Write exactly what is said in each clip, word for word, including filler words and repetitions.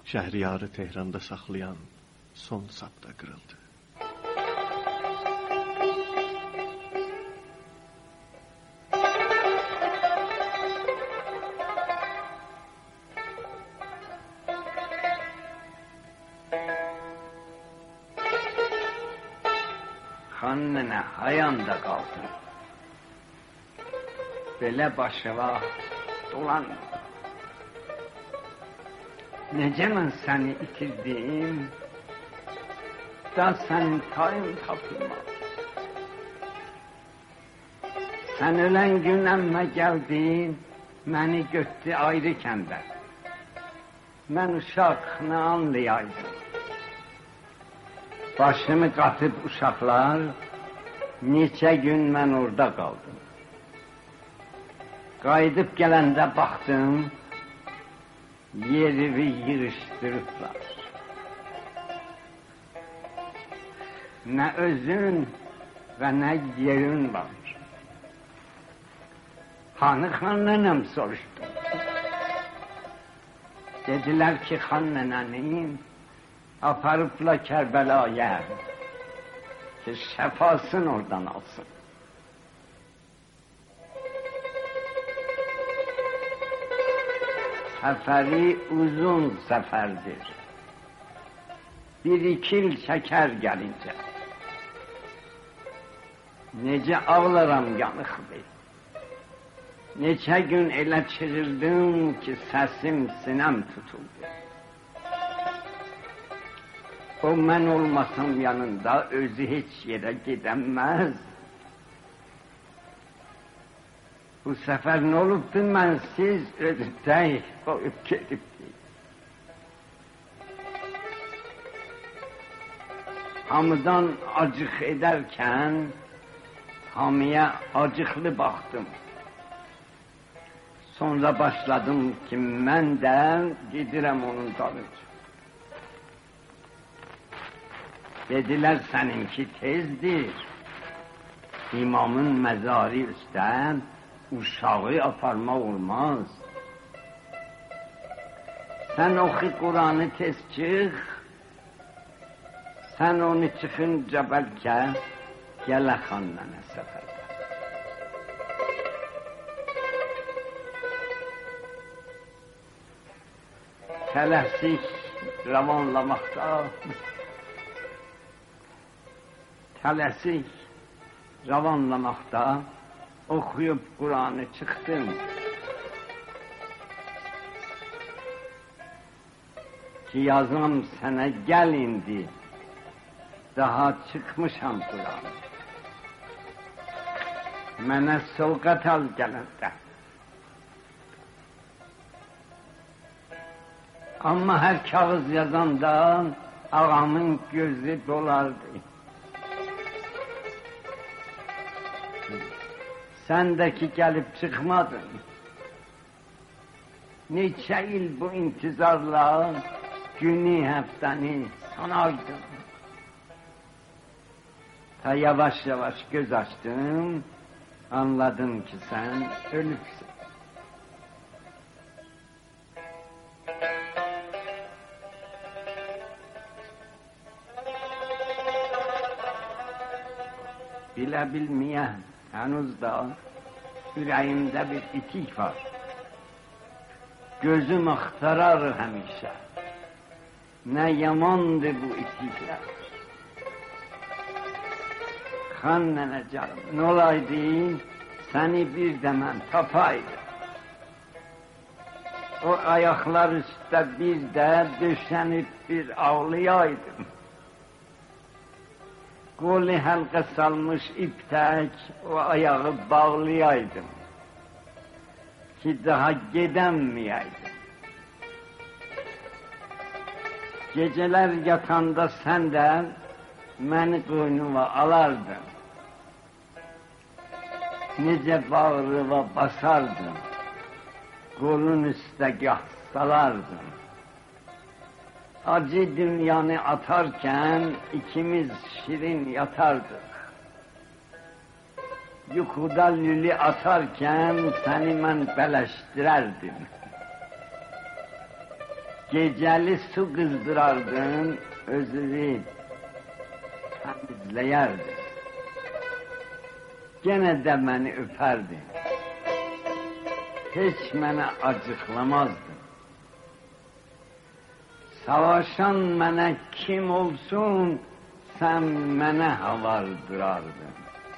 Şəhriyarı Tehranda saxlayan son sap da qırıldı. Xan nənə hayanda qaldı. Belə başıva dolanma. Necə mən səni itirdim, da sənin tayın tapılmaz. Sən ölən gün əmmə gəldin, məni götdü ayrı kəndə. Mən uşaq nə anlayaydım. Başımı qatıb uşaqlar, neçə gün mən orada qaldım. Qayıdıb gələndə baxdım, yerimi yığışdırıblar. Nə özün və nə yerin var. Hanı xan nənəm soruşdum. Dedilər ki, xan nənənin aparıbla Kərbəlaya ki, şəfasını oradan alsın. Səfəri uzun səfərdir. Bir iki il çəkər gəlincə. Necə ağlaram yanıqlı. Neçə gün elə çığırdım ki, səsim sinəm tutuldu. O mən olmasam yanında özü heç yerə gedəməz. Bu səfər nə olubdu, mən siz özü tək qoyub gedibdi. Hamıdan acıq edərkən, hamıya acıqlı baxdım. Sonra başladım ki, mən də gedirəm onun dalınca. Dedilər, səninki tezdir. İmamın məzarı üstə uşağı aparmaq olmaz. Sən oxu Quranı tez çıx, sən onu çıxınca bəlkə gələ xan nənə səfərdə. Tələsik ravanlamaqda, tələsik ravanlamaqda oxuyub Quranı çıxdım. Ki, yazam sənə gəl indi, daha çıxmışam Quranı. Mənə sovqat al gələndə. Amma hər kağız yazanda ağamın gözü dolardı. Sən də ki gəlib çıxmadın. Neçə il bu intizarla günü, həftəni sanaydım. Ta yavaş yavaş göz açdım, anladım ki sən ölübsün. Bilə bilməyəm, hənuz da ürəyimdə bir itik var. Gözüm axtarar həmişə. Nə yamandır bu itiklər. Xan nənə canım, nə olaydı, səni bir də mən tapaydım. O ayaqlar üstə bir də döşənib bir ağlayaydım. Qoli həlqə salmış iptək o ayağı bağlayaydım ki, daha gedəmməyəydim. Gecələr yatanda sən də məni qoynuma alardın. Necə bağrıva basardın, qolun üstə gah salardın. Acı dünyanı atarkən ikimiz şirin yatardıq. Yuxuda lüli atarkən səni mən bələşdirərdim. Geceli su kızdırardın, özünü temizleyerdin. Gene de beni öperdin. Hiç bana acıklamazdın. Savaşan bana kim olsun, sen bana havardırardın.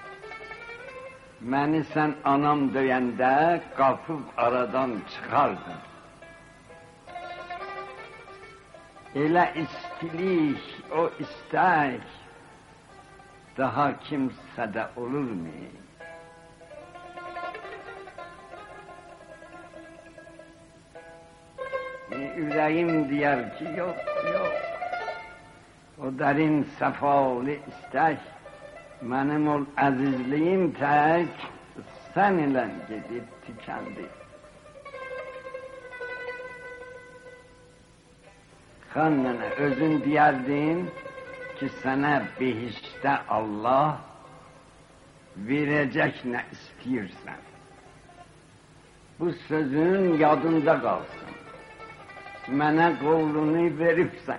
Beni sen anam döyende kapıp aradan çıkardın. Elə istilik, o istek daha kimsədə olur mu? Ürəyim diyər ki, yok, yok. O derin səfalı istek, mənim ol əzizliyim tək, sən ilə gedib tükəndi. Xannına özün diyerdin ki sana behişte Allah verecek ne istiyorsan. Bu sözün yadında kalsın. Mənə qolunu veripsen.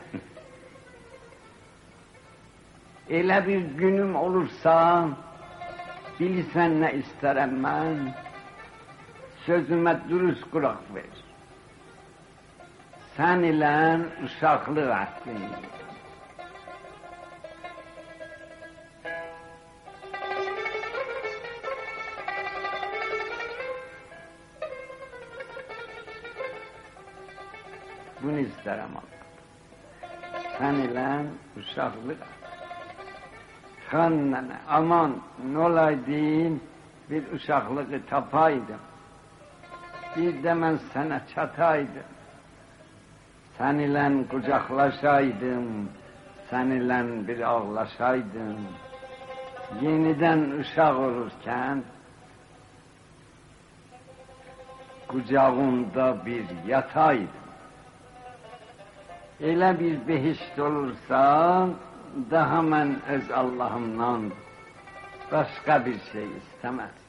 Elə bir günüm olursa bilirsən ne isterim ben. Sözüme dürüst kulak ver. Sen ile uşaqlıq ettin. Bunu isterim Allah. Sen ile uşaqlıq. Xan nene, aman ne olaydın bir uşaqlığı tapaydım. Bir de ben sana çataydım. Sen ile kucaklaşaydım, sen ile bir ağlaşaydım. Yeniden uşak olurken, kucağımda bir yataydım. Elə bir behişt olursa, daha ben öz Allah'ımdan başka bir şey istemez.